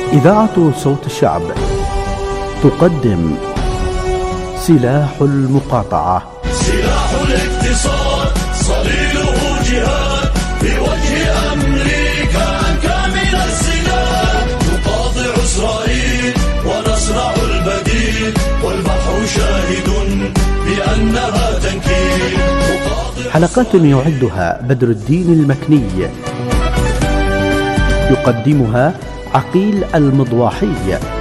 إذاعة صوت الشعب تقدم سلاح المقاطعة. سلاح الاقتصاد صليله جهاد في وجه أمريكا أنكى من السلاح، نقاطع إسرائيل ونصنع البديل والبحر شاهد بأنها تنكيل. حلقات يعدها بدر الدين المكني، يقدمها عقيل المضواحي.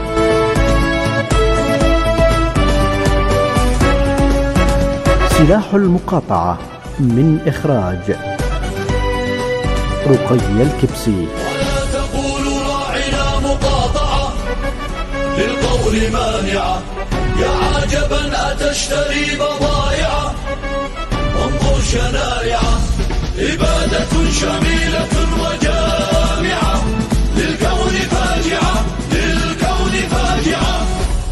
سلاح المقاطعة من إخراج رقي الكبسي. ولا تقولوا راعنا مقاطعة للقول مانعة، يا عجبا أتشتري بضائع وانظر شنائعة، إبادة شميلة وجامعة للكون فاجعة، للكون فاجعة.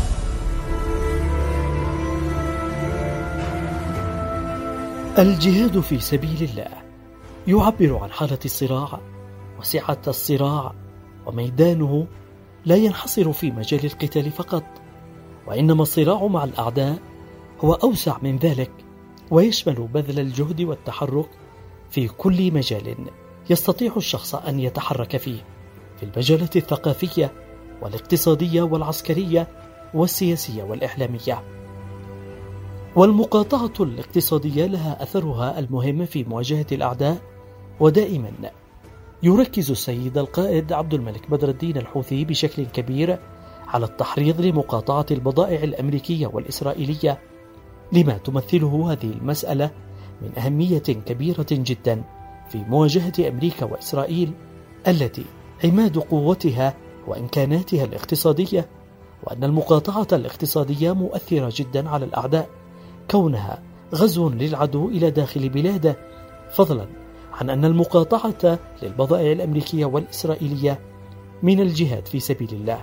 الجهاد في سبيل الله يعبر عن حالة الصراع وسعة الصراع، وميدانه لا ينحصر في مجال القتال فقط، وإنما الصراع مع الأعداء هو أوسع من ذلك، ويشمل بذل الجهد والتحرك في كل مجال يستطيع الشخص أن يتحرك فيه، في المجالات الثقافية والاقتصادية والعسكرية والسياسية والإعلامية. والمقاطعة الاقتصادية لها أثرها المهم في مواجهة الأعداء، ودائما يركز السيد القائد عبد الملك بدر الدين الحوثي بشكل كبير على التحريض لمقاطعة البضائع الأمريكية والإسرائيلية، لما تمثله هذه المسألة من أهمية كبيرة جدا في مواجهة أمريكا وإسرائيل، التي عماد قوتها وإمكاناتها الاقتصادية، وأن المقاطعة الاقتصادية مؤثرة جدا على الأعداء، كونها غزو للعدو إلى داخل بلاده، فضلا عن أن المقاطعة للبضائع الأمريكية والإسرائيلية من الجهاد في سبيل الله.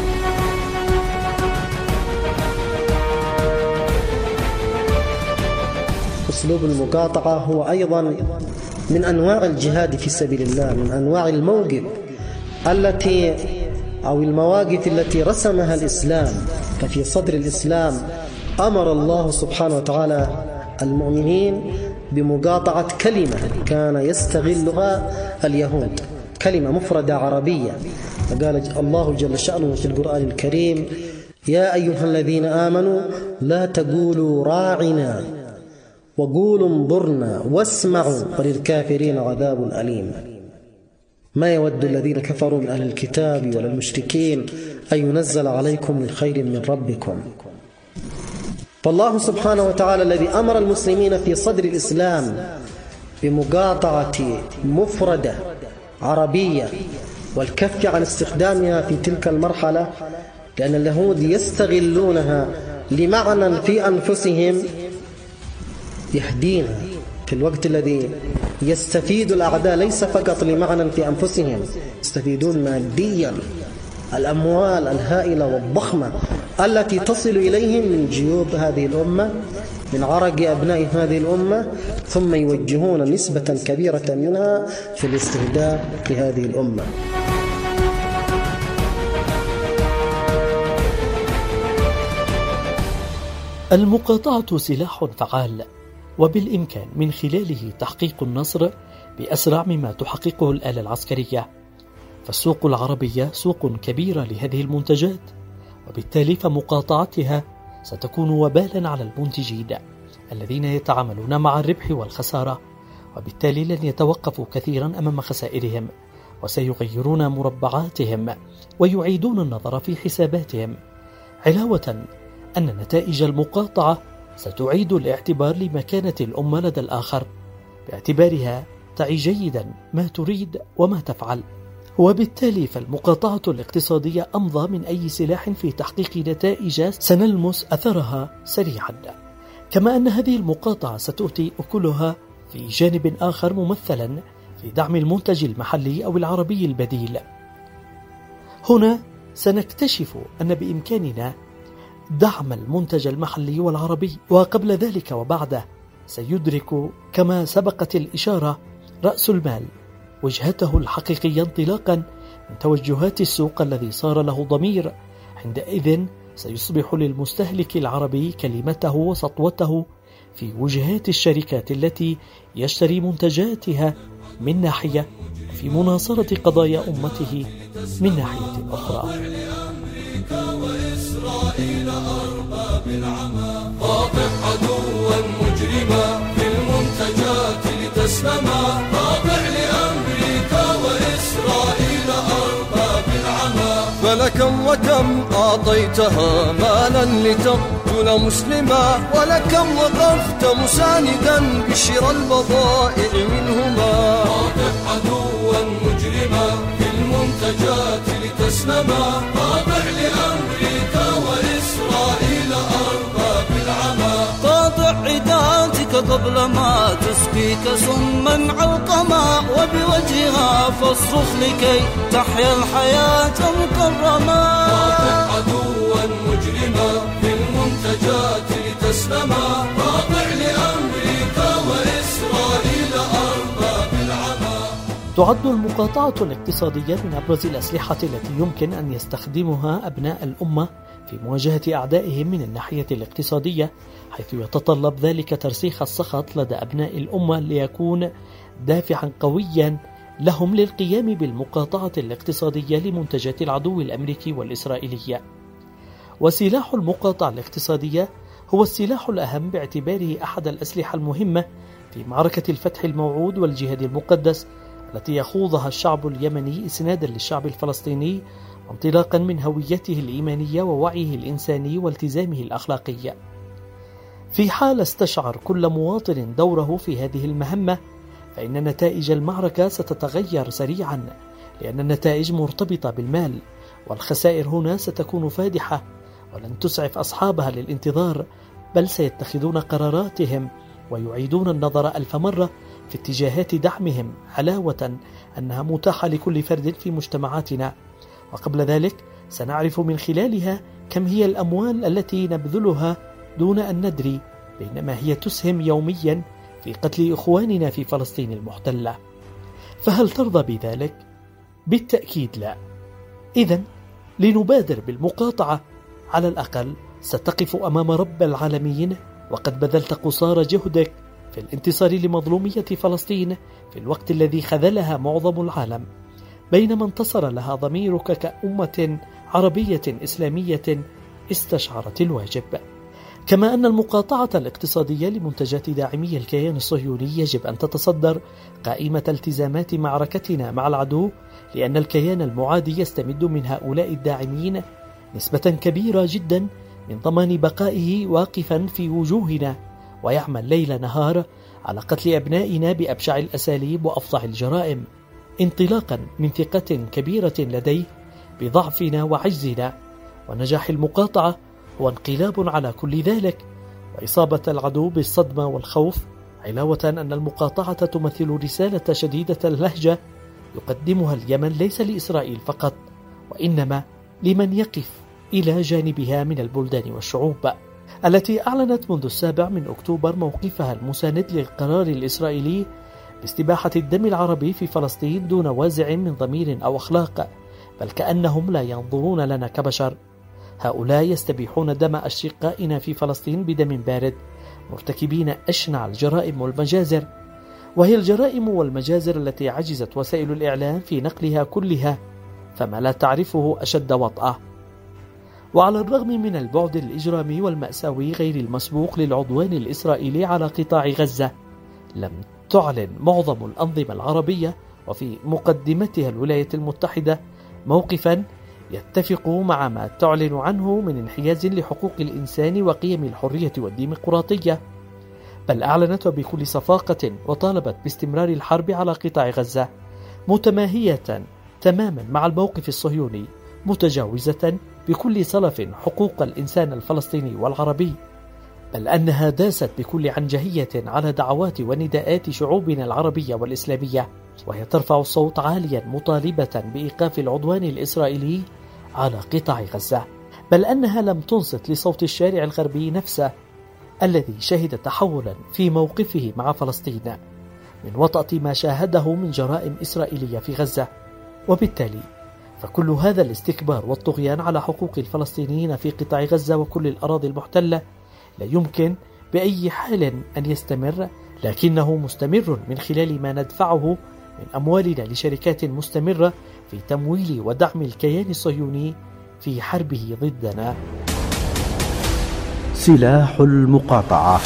أسلوب المقاطعة هو أيضا من أنواع الجهاد في سبيل الله، من أنواع الموقف التي أو المواقف التي رسمها الإسلام. ففي صدر الإسلام أمر الله سبحانه وتعالى المؤمنين بمقاطعة كلمة كان يستغلها اليهود، كلمة مفردة عربية. فقال الله جل شأنه في القرآن الكريم: يا أيها الذين آمنوا لا تقولوا راعنا وقولوا انظرنا واسمعوا وللكافرين عذاب أليم. ما يود الذين كفروا من أهل الكتاب ولا المشركين أن ينزل عليكم من خير من ربكم. فالله سبحانه وتعالى الذي أمر المسلمين في صدر الإسلام بمقاطعة مفردة عربية والكف عن استخدامها في تلك المرحلة، لأن اليهود يستغلونها لمعنى في أنفسهم يهدينا في الوقت الذي يستفيد الأعداء ليس فقط لمعنى في أنفسهم، يستفيدون ماديا، الأموال الهائلة والضخمة التي تصل إليهم من جيوب هذه الأمة، من عرق أبناء هذه الأمة، ثم يوجهون نسبة كبيرة منها في الاستهداف لهذه الأمة. المقاطعة سلاح فعال، وبالإمكان من خلاله تحقيق النصر بأسرع مما تحققه الآلة العسكرية. فالسوق العربية سوق كبيرة لهذه المنتجات، وبالتالي فمقاطعتها ستكون وبالا على المنتجين الذين يتعاملون مع الربح والخسارة، وبالتالي لن يتوقفوا كثيرا أمام خسائرهم، وسيغيرون مربعاتهم ويعيدون النظر في حساباتهم، علاوة أن نتائج المقاطعة ستعيد الاعتبار لمكانة الأمة لدى الآخر، باعتبارها تعي جيدا ما تريد وما تفعل. وبالتالي فالمقاطعة الاقتصادية أمضى من أي سلاح في تحقيق نتائج سنلمس أثرها سريعا، كما أن هذه المقاطعة ستؤتي أكلها في جانب آخر ممثلا في دعم المنتج المحلي أو العربي البديل. هنا سنكتشف أن بإمكاننا دعم المنتج المحلي والعربي، وقبل ذلك وبعده سيدرك كما سبقت الإشارة رأس المال وجهته الحقيقية انطلاقا من توجهات السوق الذي صار له ضمير، عندئذ سيصبح للمستهلك العربي كلمته وسطوته في وجهات الشركات التي يشتري منتجاتها من ناحية، وفي مناصرة قضايا أمته من ناحية أخرى. قاطع عدوا مجرما في المنتجات لتسلما، قاطع لأمريكا وإسرائيل أرباب العمى. فلكم وكم أعطيتها مالا لتقتل مسلما، ولكم وقفت مساندا بشر البضائع منهما. قاطع عدوا مجرما في المنتجات لتسلما، قاطع لأمريكا وإسرائيل أرباب العمى. قاطع عداتك قبل ما تسقيك سما علقما، وبوجهها فاصرخ لكي تحيا الحياة مكرما. قاطع عدوا مجرما في المنتجات لتسلما، قاطع لأمريكا وإسرائيل أرباب العمى. تعد المقاطعة الاقتصادية من أبرز الأسلحة التي يمكن أن يستخدمها أبناء الأمة في مواجهة أعدائهم من الناحية الاقتصادية، حيث يتطلب ذلك ترسيخ السخط لدى أبناء الأمة ليكون دافعا قويا لهم للقيام بالمقاطعة الاقتصادية لمنتجات العدو الأمريكي والإسرائيلي. وسلاح المقاطعة الاقتصادية هو السلاح الأهم باعتباره أحد الأسلحة المهمة في معركة الفتح الموعود والجهاد المقدس التي يخوضها الشعب اليمني إسنادا للشعب الفلسطيني، انطلاقا من هويته الإيمانية ووعيه الإنساني والتزامه الأخلاقي. في حال استشعر كل مواطن دوره في هذه المهمة، فإن نتائج المعركة ستتغير سريعا، لأن النتائج مرتبطة بالمال، والخسائر هنا ستكون فادحة ولن تسعف أصحابها للانتظار، بل سيتخذون قراراتهم ويعيدون النظر ألف مرة في اتجاهات دعمهم، علاوة أنها متاحة لكل فرد في مجتمعاتنا. وقبل ذلك سنعرف من خلالها كم هي الأموال التي نبذلها دون أن ندري، بينما هي تسهم يوميا في قتل إخواننا في فلسطين المحتلة. فهل ترضى بذلك؟ بالتأكيد لا. إذن لنبادر بالمقاطعة، على الأقل ستقف أمام رب العالمين وقد بذلت قصارى جهدك في الانتصار لمظلومية فلسطين في الوقت الذي خذلها معظم العالم، بينما انتصر لها ضميرك كأمة عربية إسلامية استشعرت الواجب. كما أن المقاطعة الاقتصادية لمنتجات داعمي الكيان الصهيوني يجب أن تتصدر قائمة التزامات معركتنا مع العدو، لأن الكيان المعادي يستمد من هؤلاء الداعمين نسبة كبيرة جدا من ضمان بقائه واقفا في وجوهنا، ويعمل ليل نهار على قتل أبنائنا بأبشع الأساليب وأفظع الجرائم، انطلاقا من ثقة كبيرة لديه بضعفنا وعجزنا. ونجاح المقاطعة هو انقلاب على كل ذلك، وإصابة العدو بالصدمة والخوف، علاوة أن المقاطعة تمثل رسالة شديدة اللهجة يقدمها اليمن ليس لإسرائيل فقط، وإنما لمن يقف إلى جانبها من البلدان والشعوب التي أعلنت منذ 7 أكتوبر موقفها المساند للقرار الإسرائيلي باستباحة الدم العربي في فلسطين دون وازع من ضمير أو أخلاق، بل كأنهم لا ينظرون لنا كبشر. هؤلاء يستبيحون دم أشقائنا في فلسطين بدم بارد، مرتكبين أشنع الجرائم والمجازر، وهي الجرائم والمجازر التي عجزت وسائل الإعلام في نقلها كلها، فما لا تعرفه أشد وطأة. وعلى الرغم من البعد الإجرامي والمأساوي غير المسبوق للعدوان الإسرائيلي على قطاع غزة، لم تعلن معظم الأنظمة العربية وفي مقدمتها الولايات المتحدة موقفا يتفق مع ما تعلن عنه من انحياز لحقوق الإنسان وقيم الحرية والديمقراطية، بل أعلنت بكل صفاقة وطالبت باستمرار الحرب على قطاع غزة، متماهية تماما مع الموقف الصهيوني، متجاوزة بكل صلف حقوق الإنسان الفلسطيني والعربي، بل أنها داست بكل عنجهية على دعوات ونداءات شعوبنا العربية والإسلامية، وهي ترفع الصوت عاليا مطالبة بإيقاف العدوان الإسرائيلي على قطاع غزة، بل أنها لم تنصت لصوت الشارع الغربي نفسه الذي شهد تحولا في موقفه مع فلسطين، من وطأة ما شاهده من جرائم إسرائيلية في غزة. وبالتالي فكل هذا الاستكبار والطغيان على حقوق الفلسطينيين في قطاع غزة وكل الأراضي المحتلة لا يمكن بأي حال أن يستمر، لكنه مستمر من خلال ما ندفعه من أموالنا لشركات مستمرة في تمويل ودعم الكيان الصهيوني في حربه ضدنا. سلاح المقاطعة.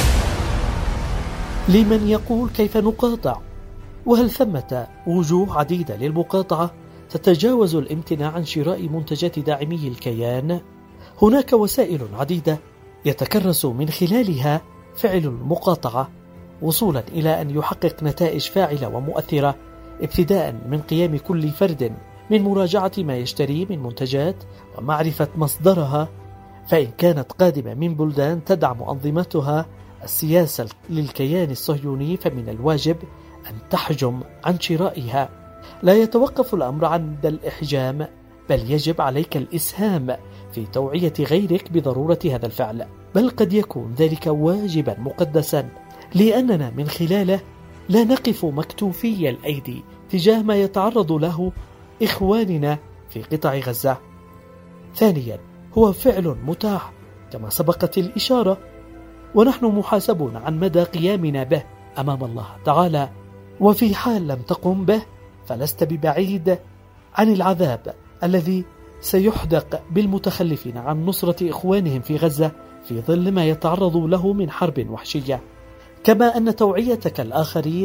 لمن يقول كيف نقاطع؟ وهل ثمة وجوه عديدة للمقاطعة تتجاوز الامتناع عن شراء منتجات داعمي الكيان؟ هناك وسائل عديدة يتكرس من خلالها فعل المقاطعة وصولا إلى أن يحقق نتائج فاعلة ومؤثرة، ابتداء من قيام كل فرد من مراجعة ما يشتري من منتجات ومعرفة مصدرها، فإن كانت قادمة من بلدان تدعم أنظمتها السياسة للكيان الصهيوني فمن الواجب أن تحجم عن شرائها. لا يتوقف الأمر عند الإحجام، بل يجب عليك الإسهام في توعية غيرك بضرورة هذا الفعل، بل قد يكون ذلك واجبا مقدسا، لأننا من خلاله لا نقف مكتوفي الأيدي تجاه ما يتعرض له إخواننا في قطاع غزة. ثانيا، هو فعل متاح كما سبقت الإشارة، ونحن محاسبون عن مدى قيامنا به أمام الله تعالى، وفي حال لم تقم به فلست ببعيد عن العذاب الذي سيحدق بالمتخلفين عن نصرة إخوانهم في غزة في ظل ما يتعرض له من حرب وحشية. كما أن توعيتك الآخرين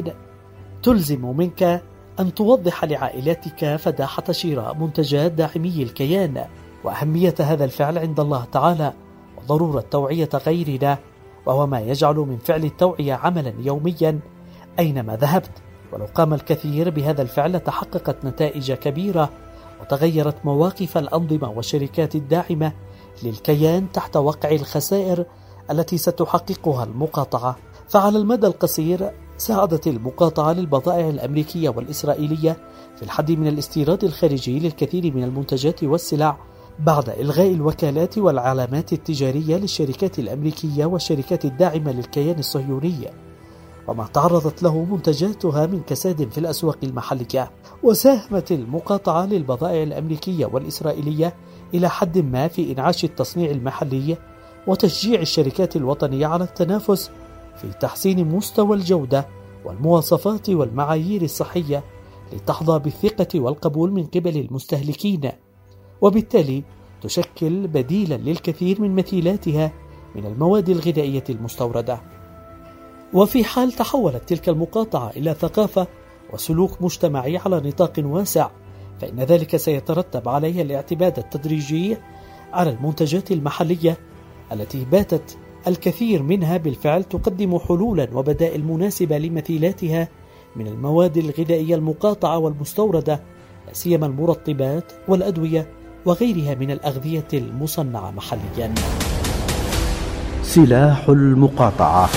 تلزم منك أن توضح لعائلتك فداحة شراء منتجات داعمي الكيان وأهمية هذا الفعل عند الله تعالى وضرورة توعية غيرنا، وهو ما يجعل من فعل التوعية عملا يوميا أينما ذهبت. ولو قام الكثير بهذا الفعل تحققت نتائج كبيرة وتغيرت مواقف الأنظمة والشركات الداعمة للكيان تحت وقع الخسائر التي ستحققها المقاطعة. فعلى المدى القصير ساعدت المقاطعة للبضائع الأمريكية والإسرائيلية في الحد من الاستيراد الخارجي للكثير من المنتجات والسلع بعد إلغاء الوكالات والعلامات التجارية للشركات الأمريكية والشركات الداعمة للكيان الصهيوني، وما تعرضت له منتجاتها من كساد في الأسواق المحلية. وساهمت المقاطعة للبضائع الأمريكية والإسرائيلية إلى حد ما في إنعاش التصنيع المحلي وتشجيع الشركات الوطنية على التنافس في تحسين مستوى الجودة والمواصفات والمعايير الصحية لتحظى بالثقة والقبول من قبل المستهلكين، وبالتالي تشكل بديلا للكثير من مثيلاتها من المواد الغذائية المستوردة. وفي حال تحولت تلك المقاطعة إلى ثقافة وسلوك مجتمعي على نطاق واسع، فإن ذلك سيترتب عليه الاعتماد التدريجي على المنتجات المحلية التي باتت الكثير منها بالفعل تقدم حلولا وبدائل مناسبة لمثيلاتها من المواد الغذائية المقاطعة والمستوردة، لا سيما المرطبات والأدوية وغيرها من الأغذية المصنعة محليا. سلاح المقاطعة.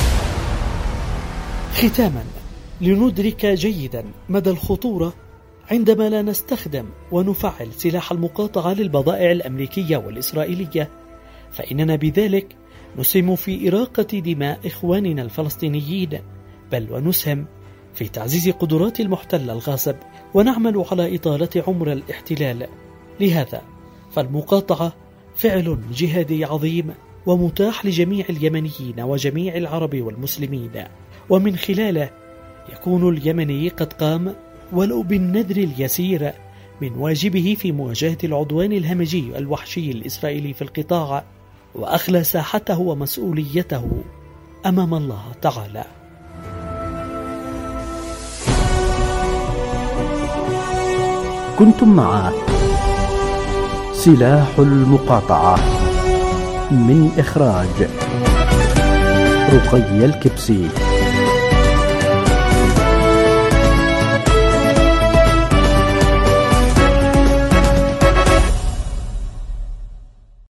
ختاما، لندرك جيدا مدى الخطورة عندما لا نستخدم ونفعل سلاح المقاطعة للبضائع الأمريكية والإسرائيلية، فإننا بذلك نسهم في إراقة دماء إخواننا الفلسطينيين، بل ونسهم في تعزيز قدرات المحتل الغاصب ونعمل على إطالة عمر الاحتلال. لهذا فالمقاطعة فعل جهادي عظيم ومتاح لجميع اليمنيين وجميع العرب والمسلمين، ومن خلاله يكون اليمني قد قام ولو بالنذر اليسير من واجبه في مواجهة العدوان الهمجي الوحشي الإسرائيلي في القطاع، وأخلى ساحته ومسؤوليته أمام الله تعالى. كنتم مع سلاح المقاطعة من إخراج رقي الكبسي.